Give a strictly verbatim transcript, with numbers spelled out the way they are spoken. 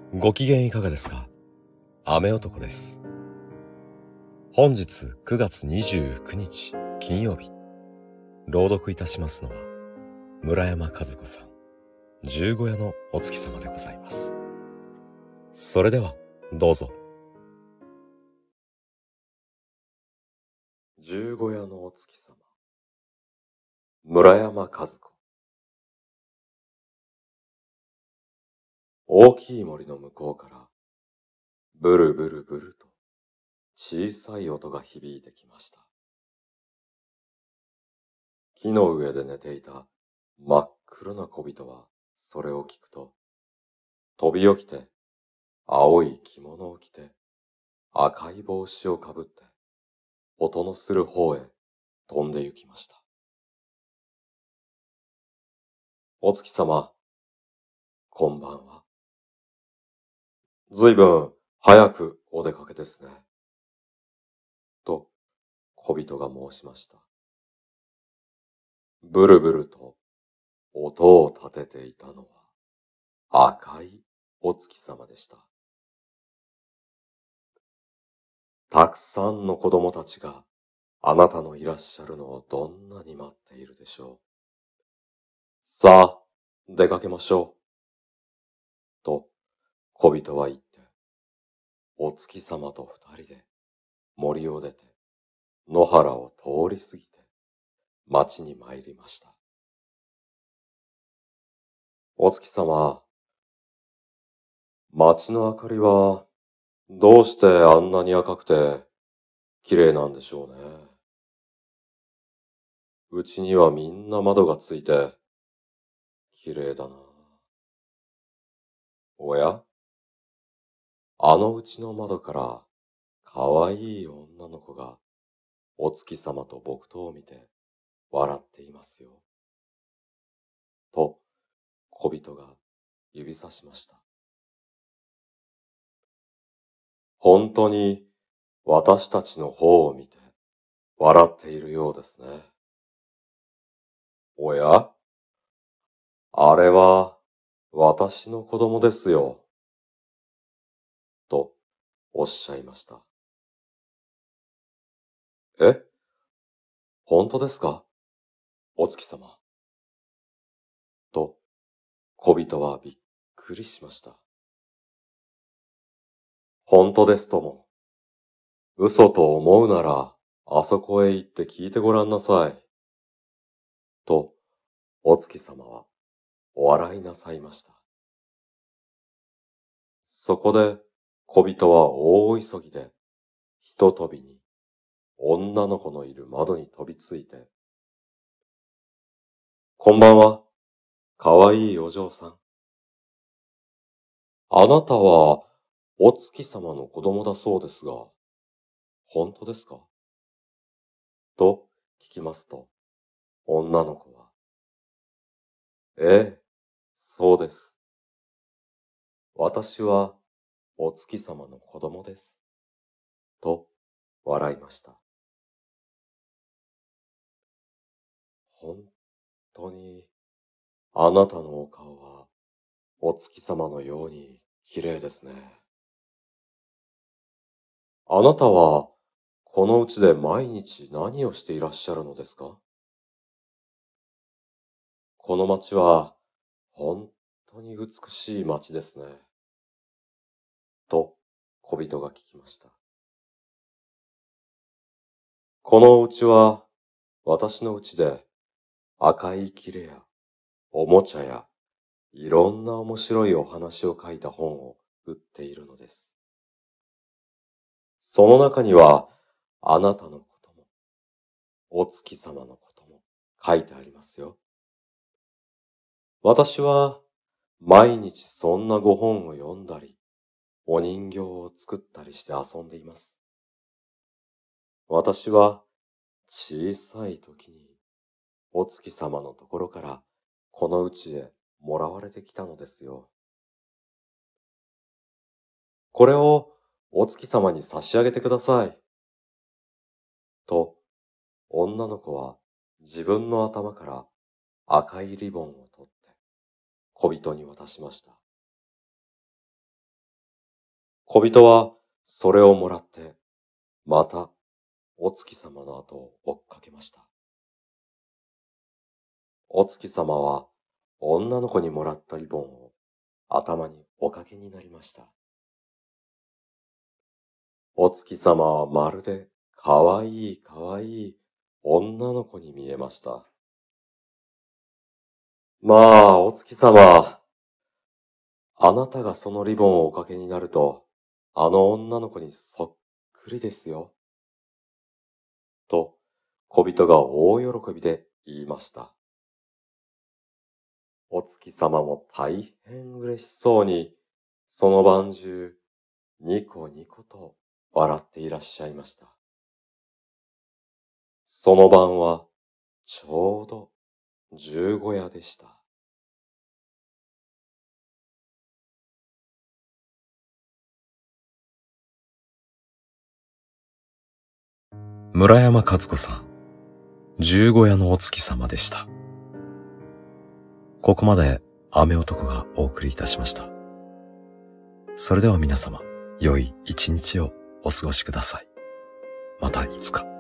ご機嫌いかがですか？雨男です。本日くがつにじゅうくにち金曜日、朗読いたしますのは村山和子さん、十五夜のお月様でございます。それではどうぞ。十五夜のお月様、村山和子。大きい森の向こうからブルブルブルと小さい音が響いてきました。木の上で寝ていた真っ黒な小人はそれを聞くと、飛び起きて青い着物を着て赤い帽子をかぶって音のする方へ飛んで行きました。お月様、こんばんは。ずいぶん早くお出かけですね。と小人が申しました。ブルブルと音を立てていたのは赤いお月様でした。たくさんの子供たちがあなたのいらっしゃるのをどんなに待っているでしょう。さあ、出かけましょう。と小人は言って、お月様と二人で森を出て野原を通り過ぎて町に参りました。お月様、町の明かりはどうしてあんなに赤くて綺麗なんでしょうね。うちにはみんな窓がついて綺麗だな。おや、あのうちの窓からかわいい女の子がお月様と僕とを見て笑っていますよ。と小人が指さしました。本当に私たちの方を見て笑っているようですね。おや、あれは私の子供ですよ。とおっしゃいました。え、本当ですか、お月様。と小人はびっくりしました。本当ですとも。嘘と思うならあそこへ行って聞いてごらんなさい。とお月様はお笑いなさいました。そこで小人は大急ぎでひと飛びに女の子のいる窓に飛びついて、こんばんは、かわいいお嬢さん。あなたはお月様の子供だそうですが、本当ですか、と聞きますと、女の子は、ええ、そうです。私はお月様の子供です。と笑いました。本当にあなたのお顔はお月様のように綺麗ですね。あなたはこのうちで毎日何をしていらっしゃるのですか？この町は本当に美しい町ですね。と小人が聞きました。このお家は私のうちで赤い切れやおもちゃやいろんな面白いお話を書いた本を売っているのです。その中にはあなたのこともお月様のことも書いてありますよ。私は毎日そんなご本を読んだり、お人形を作ったりして遊んでいます。私は小さい時にお月様のところからこの家へもらわれてきたのですよ。これをお月様に差し上げてください。と、女の子は自分の頭から赤いリボンを取って小人に渡しました。 小人はそれをもらって、またお月様の後を追っかけました。お月様は女の子にもらったリボンを頭におかけになりました。お月様はまるでかわいいかわいい女の子に見えました。まあ、お月様、あなたがそのリボンをおかけになると、あの女の子にそっくりですよ。と、小人が大喜びで言いました。お月様も大変嬉しそうに、その晩中、ニコニコと笑っていらっしゃいました。その晩は、ちょうど十五夜でした。 村山和子さん、十五夜のお月様でした。ここまで雨男がお送りいたしました。それでは皆様、良い一日をお過ごしください。またいつか。